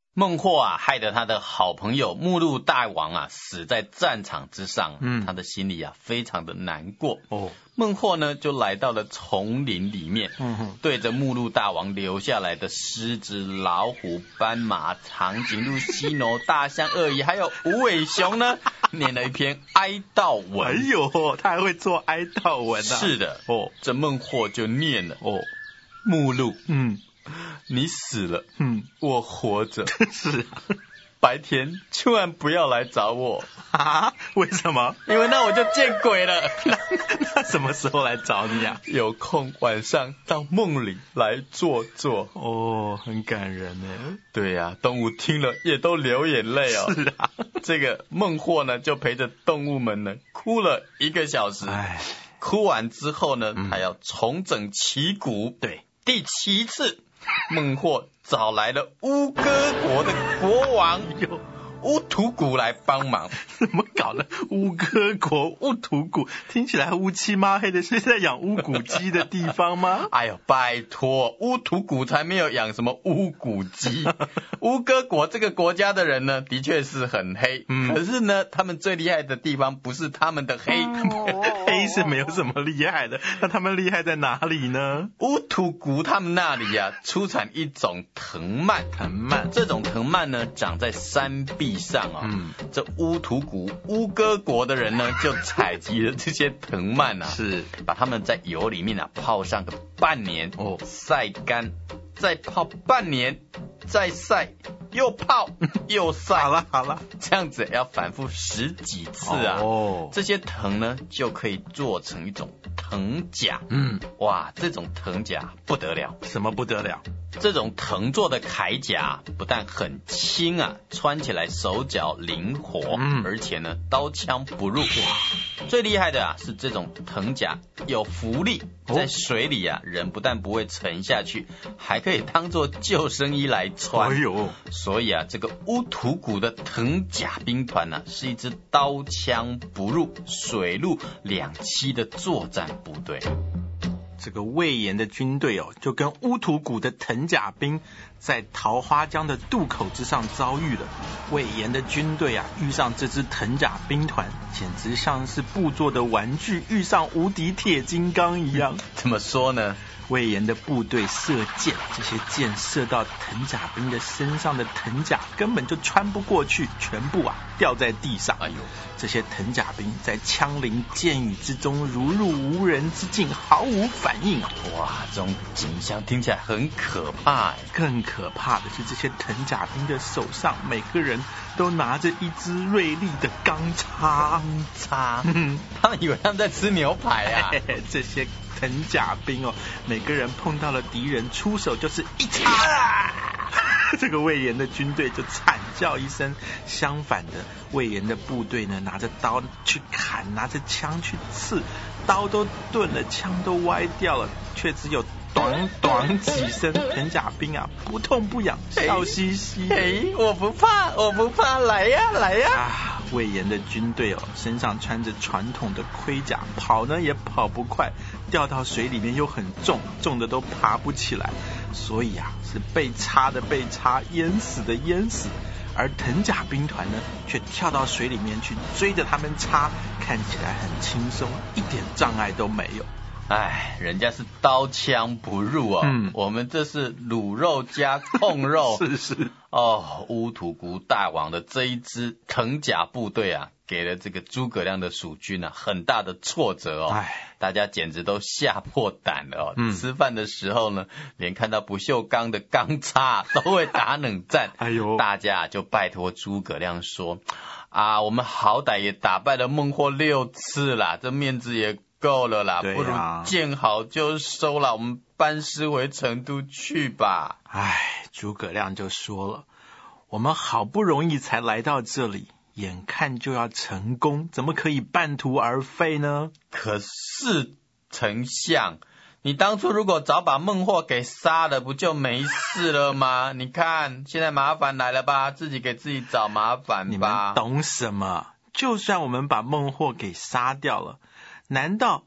孟获啊，害得他的好朋友目录大王啊死在战场之上，他的心里啊非常的难过。孟获呢就来到了丛林里面，对着目录大王留下来的狮子、老虎、斑马、长颈鹿、犀牛、大象、鳄鱼还有无尾熊呢念了一篇哀悼文。 哎呦，他还会做哀悼文啊！ 是的，这孟获就念了目录，你死了，我活着。 是啊， 白天千万不要来找我啊？为什么？ 因为那我就见鬼了。 那什么时候来找你啊？ 有空晚上到梦里来坐坐。 很感人呢。 对啊，动物听了也都流眼泪哦。 是啊， 这个孟获呢就陪着动物们呢哭了1个小时。哭完之后呢，还要重整旗鼓。 对， 第7次。孟获找来了乌戈国的国王乌图古来帮忙。 怎么搞的？乌戈国乌图古听起来乌漆嘛黑的，是在养乌骨鸡的地方吗？ 哎呦，拜托，乌图古才没有养什么乌骨鸡。乌戈国这个国家的人呢，的确是很黑，可是呢，他们最厉害的地方不是他们的黑， 黑是没有什么厉害的，那他们厉害在哪里呢？ 乌图古他们那里啊，出产一种藤蔓，这种藤蔓呢，长在山壁上这乌图古乌戈国的人呢，就采集了这些藤蔓啊， 是把它们在油里面啊泡上个半年，晒干，再泡半年，再晒，又泡又晒。 好了， 这样子要反复10几次啊。这些藤呢就可以做成一种藤甲。哇，这种藤甲不得了。 什么不得了？ 这种藤做的铠甲不但很轻啊，穿起来手脚灵活，而且呢刀枪不入。最厉害的啊是这种藤甲有浮力，在水里啊人不但不会沉下去，还可以当做救生衣来穿。所以啊这个乌图古的藤甲兵团呢，是一支刀枪不入、水陆两栖的作战部队。 这个魏延的军队就跟乌图古的藤甲兵在桃花江的渡口之上遭遇了。魏延的军队啊，遇上这支藤甲兵团，简直像是布做的玩具遇上无敌铁金刚一样。 怎么说呢？ 魏延的部队射箭，这些箭射到藤甲兵的身上的藤甲根本就穿不过去，全部啊掉在地上。这些藤甲兵在枪林箭雨之中如入无人之境，毫无反应。 哇，这种景象听起来很可怕。 更可怕的是，这些藤甲兵的手上每个人都拿着一支锐利的钢叉。 他们以为他们在吃牛排啊。 这些藤甲兵每个人碰到了敌人出手就是一叉。这个魏延的军队就惨叫一声。相反的，魏延的部队呢，拿着刀去砍，拿着枪去刺，刀都钝了，枪都歪掉了，却只有短几声，藤甲兵啊不痛不痒，笑嘻嘻。 我不怕，来呀。 魏延的军队身上穿着传统的盔甲，跑呢也跑不快，掉到水里面又很重，重的都爬不起来，所以啊是被插的被插，淹死的淹死。而藤甲兵团呢，却跳到水里面去追着他们插，看起来很轻松，一点障碍都没有。 人家是刀枪不入我们这是卤肉加控肉。 是乌图古大王的这一支藤甲部队啊，给了这个诸葛亮的蜀军啊很大的挫折大家简直都吓破胆了吃饭的时候呢，连看到不锈钢的钢叉都会打冷战。大家就拜托诸葛亮说我们好歹也打败了孟获6次啦，这面子也够了啦，不如见好就收了，我们班师回成都去吧。 诸葛亮就说了，我们好不容易才来到这里，眼看就要成功，怎么可以半途而废呢？ 可是丞相，你当初如果早把孟获给杀了，不就没事了吗？你看现在麻烦来了吧，自己给自己找麻烦吧。 你们懂什么？就算我们把孟获给杀掉了，难道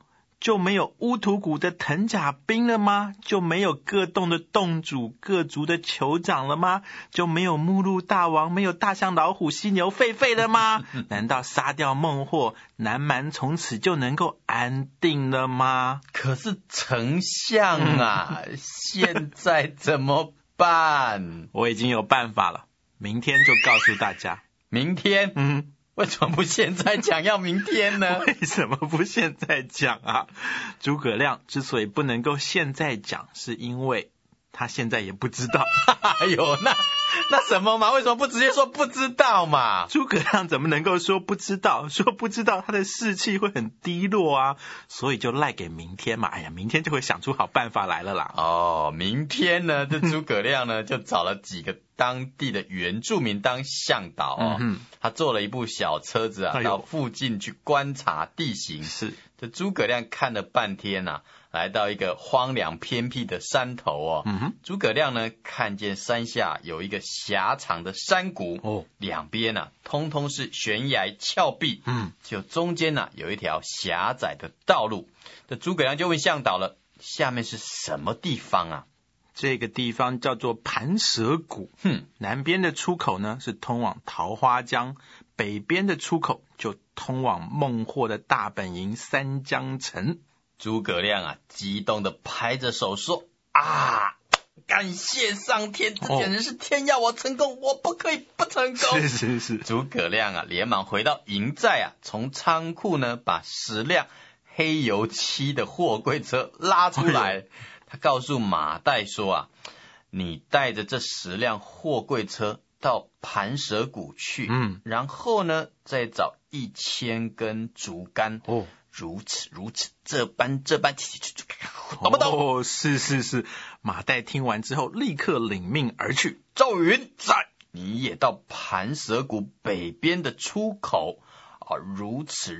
就没有乌图谷的藤甲兵了吗？就没有各洞的洞主、各族的酋长了吗？就没有目录大王、没有大象、老虎、犀牛、狒狒了吗？难道杀掉孟获，南蛮从此就能够安定了吗？ 可是丞相啊，现在怎么办？ 我已经有办法了，明天就告诉大家。 明天？为什么不现在讲，要明天呢？ 为什么不现在讲啊？诸葛亮之所以不能够现在讲，是因为他现在也不知道。 哎呦，那什么嘛？为什么不直接说不知道嘛？ 诸葛亮怎么能够说不知道？说不知道，他的士气会很低落啊，所以就赖给明天嘛。哎呀，明天就会想出好办法来了啦。 哦，明天呢，这诸葛亮呢就找了几个当地的原住民当向导哦。他坐了一部小车子啊，到附近去观察地形。 是， 这诸葛亮看了半天啊，来到一个荒凉偏僻的山头哦。诸葛亮呢看见山下有一个狭长的山谷，两边啊通通是悬崖峭壁，就中间呢有一条狭窄的道路。这诸葛亮就问向导了，下面是什么地方啊？ 这个地方叫做盘蛇谷。南边的出口呢是通往桃花江，北边的出口就通往孟获的大本营三江城。 诸葛亮啊激动的拍着手说啊，感谢上天，这简直是天要我成功，我不可以不成功。 是。 诸葛亮啊连忙回到营寨啊，从仓库呢把10辆黑油漆的货柜车拉出来。他告诉马岱说啊，你带着这10辆货柜车到盘蛇谷去，然后呢再找1000根竹竿，如此这般，懂不懂？ 是。马岱听完之后立刻领命而去。 赵云在，你也到盘蛇谷北边的出口啊，如此，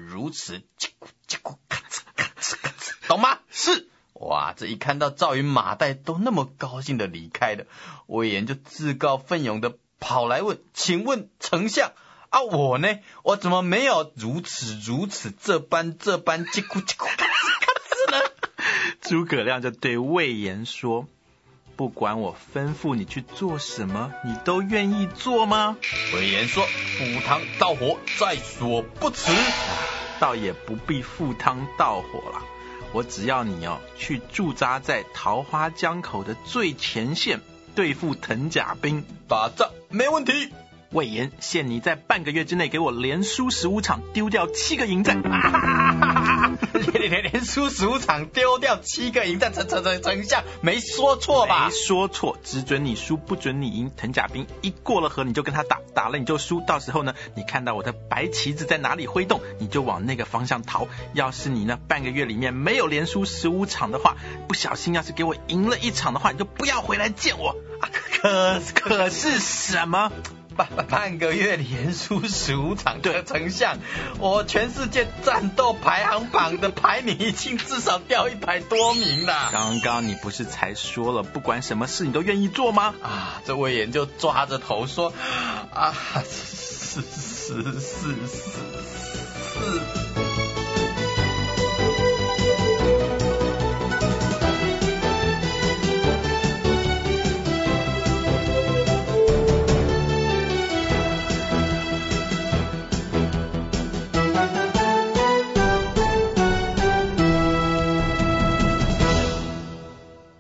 懂吗？ 是。 哇，这一看到赵云马岱都那么高兴的离开了，魏延就自告奋勇的跑来问，请问丞相啊，我呢？我怎么没有如此这般呢？ 诸葛亮就对魏延说，不管我吩咐你去做什么，你都愿意做吗？ 魏延说，赴汤蹈火在所不辞。 倒也不必赴汤蹈火了，我只要你去驻扎在桃花江口的最前线，对付藤甲兵。 打仗没问题。 魏延限你在半个月之内给我连输15场，丢掉7个营寨。 连输15场，丢掉7个营寨，丞相没说错吧？ 没说错，只准你输，不准你赢。藤甲兵一过了河，你就跟他打，打了你就输。到时候呢，你看到我的白旗子在哪里挥动，你就往那个方向逃。要是你呢半个月里面没有连输15场的话，不小心要是给我赢了1场的话，你就不要回来见我。可是什么？ 半个月连输15场的丞相，我全世界战斗排行榜的排名已经至少掉100多名了。 刚刚你不是才说了，不管什么事你都愿意做吗？ 这魏延就抓着头说，是。